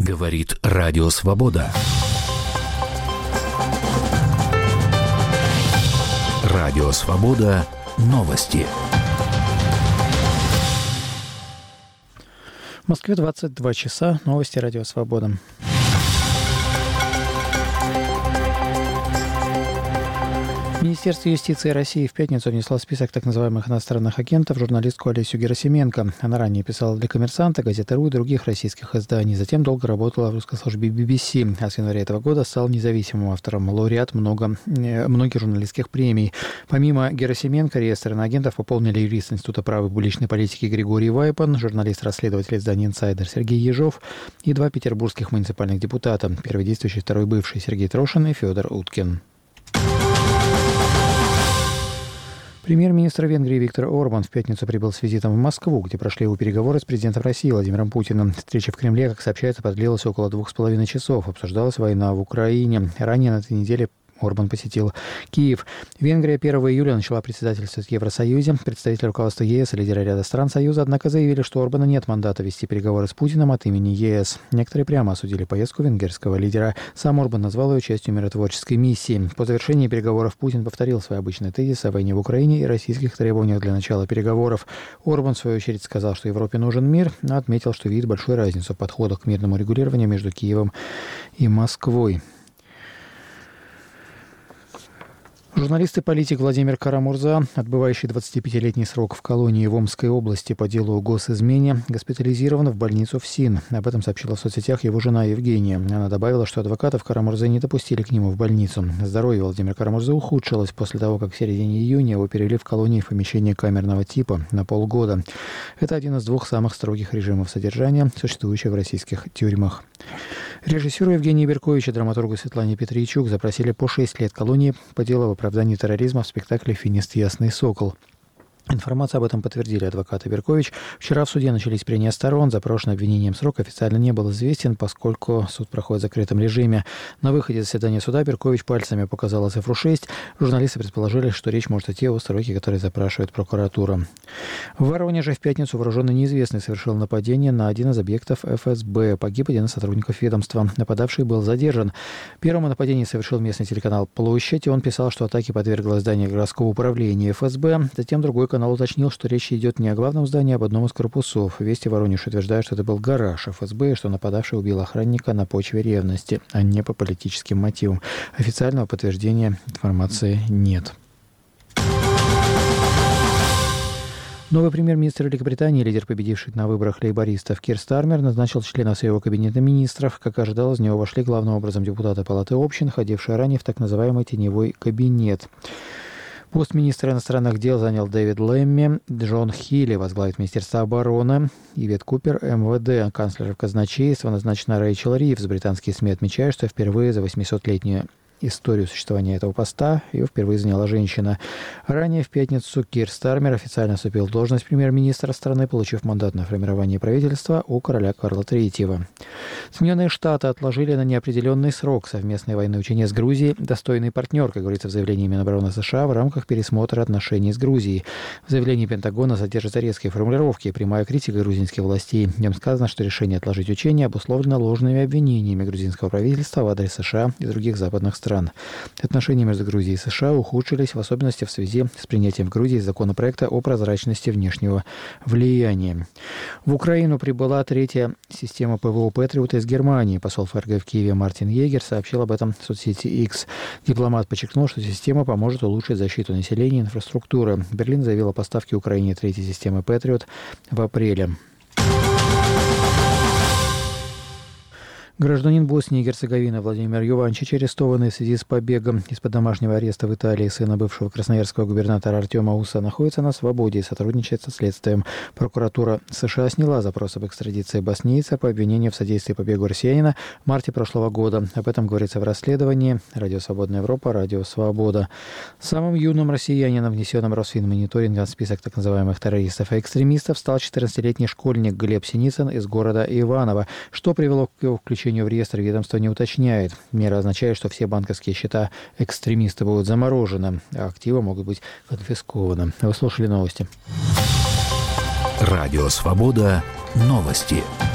Говорит Радио Свобода. Радио Свобода. Новости. В Москве 22 часа. Новости Радио Свобода. Министерство юстиции России в пятницу внесло в список так называемых иностранных агентов журналистку Олесю Герасименко. Она ранее писала для «Коммерсанта», «Газеты.ру» и других российских изданий. Затем долго работала в русской службе BBC, а с января этого года стал независимым автором, лауреат многих журналистских премий. Помимо Герасименко, реестр иноагентов пополнили юрист Института права и публичной политики Григорий Вайпан, журналист-расследователь издания «Инсайдер» Сергей Ежов и два петербургских муниципальных депутата, первый действующий, второй бывший, Сергей Трошин и Федор Уткин. Премьер-министр Венгрии Виктор Орбан в пятницу прибыл с визитом в Москву, где прошли его переговоры с президентом России Владимиром Путиным. Встреча в Кремле, как сообщается, продлилась около 2,5 часов. Обсуждалась война в Украине. Ранее на этой неделе Орбан посетил Киев. Венгрия 1 июля начала председательствовать в Евросоюзе. Представители руководства ЕС и лидеры ряда стран Союза, однако, заявили, что у Орбана нет мандата вести переговоры с Путиным от имени ЕС. Некоторые прямо осудили поездку венгерского лидера. Сам Орбан назвал ее частью миротворческой миссии. По завершении переговоров Путин повторил свои обычные тезисы о войне в Украине и российских требованиях для начала переговоров. Орбан, в свою очередь, сказал, что Европе нужен мир, но отметил, что видит большую разницу в подходах к мирному регулированию между Киевом и Москвой. Журналист и политик Владимир Кара-Мурза, отбывающий 25-летний срок в колонии в Омской области по делу о госизмене, госпитализирован в больницу в СИН. Об этом сообщила в соцсетях его жена Евгения. Она добавила, что адвокатов Кара-Мурзы не допустили к нему в больницу. Здоровье Владимира Кара-Мурзы ухудшилось после того, как в середине июня его перевели в колонии в помещение камерного типа на полгода. Это один из двух самых строгих режимов содержания, существующих в российских тюрьмах. Режиссеру Евгению Берковичу и драматургу Светлане Петричук запросили по 6 лет колонии по делу об оправдании терроризма в спектакле «Финист Ясный Сокол». Информацию об этом подтвердили адвокаты Беркович. Вчера в суде начались прения сторон. Запрошенный обвинением срок официально не был известен, поскольку суд проходит в закрытом режиме. На выходе из заседания суда Беркович пальцами показала цифру 6. Журналисты предположили, что речь может идти о сроке, который запрашивает прокуратура. В Воронеже в пятницу вооруженный неизвестный совершил нападение на один из объектов ФСБ. Погиб один из сотрудников ведомства. Нападавший был задержан. Первому нападение совершил местный телеканал «Площадь», и он писал, что атаке подвергло здание городского управления ФСБ. Затем другой канал уточнил, что речь идет не о главном здании, а об одном из корпусов. Вести Воронеж утверждают, что это был гараж ФСБ, и что нападавший убил охранника на почве ревности, а не по политическим мотивам. Официального подтверждения информации нет. Новый премьер-министр Великобритании, лидер победивших на выборах лейбористов Кир Стармер, назначил членов своего кабинета министров. Как ожидалось, в него вошли главным образом депутаты Палаты общин, ходившие ранее в так называемый теневой кабинет. Пост министра иностранных дел занял Дэвид Лэмми, Джон Хилли возглавит Министерство обороны, Ивет Купер – МВД, канцлер казначейства назначена Рэйчел Ривз. Британские СМИ отмечают, что впервые за 800-летнюю историю существования этого поста ее впервые заняла женщина. Ранее в пятницу Кир Стармер официально вступил в должность премьер-министра страны, получив мандат на формирование правительства у короля Карла III. Соединенные Штаты отложили на неопределенный срок совместные военные учения с Грузией. Достойный партнер, как говорится в заявлении Минобороны США, в рамках пересмотра отношений с Грузией. В заявлении Пентагона содержатся резкие формулировки и прямая критика грузинских властей. В нем сказано, что решение отложить учения обусловлено ложными обвинениями грузинского правительства в адрес США и других западных стран. Отношения между Грузией и США ухудшились, в особенности в связи с принятием в Грузии законопроекта о прозрачности внешнего влияния. В Украину прибыла третья система ПВО «Патриот» из Германии. Посол ФРГ в Киеве Мартин Егер сообщил об этом в соцсети X. Дипломат подчеркнул, что система поможет улучшить защиту населения и инфраструктуры. Берлин заявил о поставке Украине третьей системы «Патриот» в апреле. Гражданин Боснии и Герцеговины Владимир Юванчич, арестованный в связи с побегом из-под домашнего ареста в Италии сына бывшего красноярского губернатора Артема Уса, находится на свободе и сотрудничает со следствием. Прокуратура США сняла запрос об экстрадиции боснийца по обвинению в содействии побегу россиянина в марте прошлого года. Об этом говорится в расследовании «Радио Свободная Европа», «Радио Свобода». Самым юным россиянином, внесенным Росфинмониторингом в список так называемых террористов и экстремистов, стал 14-летний школьник Глеб Синицын из города Иваново. Что привело к его включению в реестр, ведомство не уточняет. Мера означает, что все банковские счета экстремиста будут заморожены, а активы могут быть конфискованы. Вы слушали новости. Радио Свобода. Новости.